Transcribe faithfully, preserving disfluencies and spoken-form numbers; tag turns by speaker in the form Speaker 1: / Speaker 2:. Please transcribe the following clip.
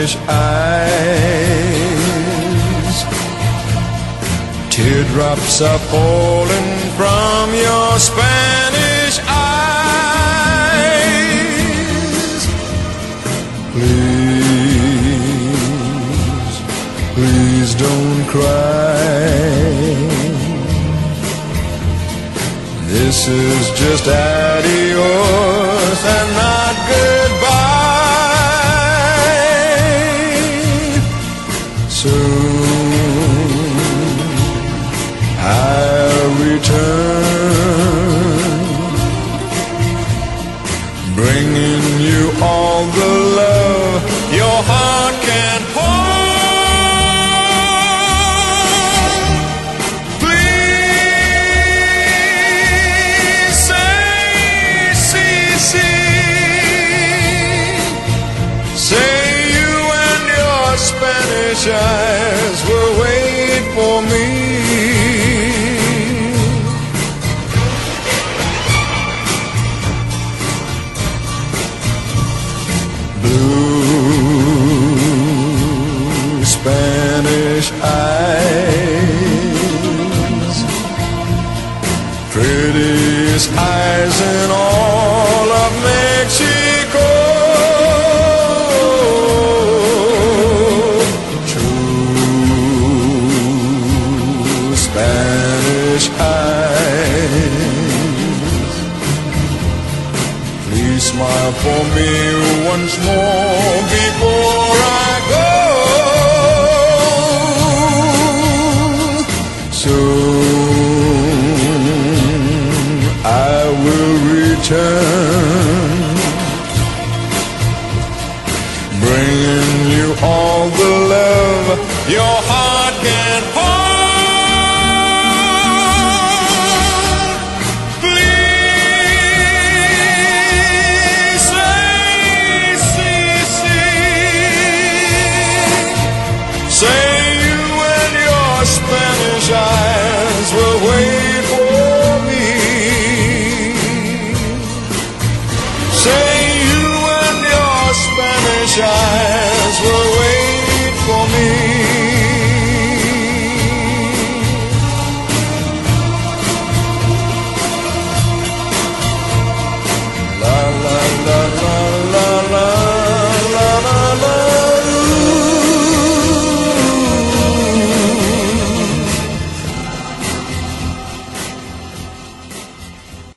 Speaker 1: Spanish eyes. Teardrops are falling from your Spanish eyes. Please, please don't cry. This is just adios and not goodbye. Soon I'll return, bringing you all the love your heart can hold. Spanish eyes will wait for me. Blue Spanish eyes, prettiest eyes in all of Mexico. Spanish eyes, please smile for me once more before I go. Soon I will return, bringing you all the love your heart